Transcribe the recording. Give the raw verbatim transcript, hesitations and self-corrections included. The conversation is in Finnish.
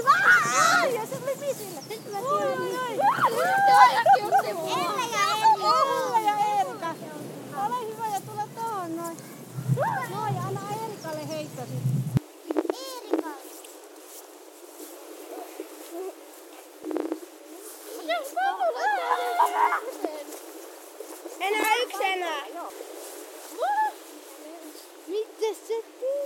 Ei vaan! Ja se tuli Misille. Nyt mä tiedän. Oi, oi. Elle ja Erika. Elle ja Erika. Ole hyvä ja tule tohon noin. Noin, ja anna Erikalle heitto sitten. Erika. Enää yksi enää. Mitä sä teet?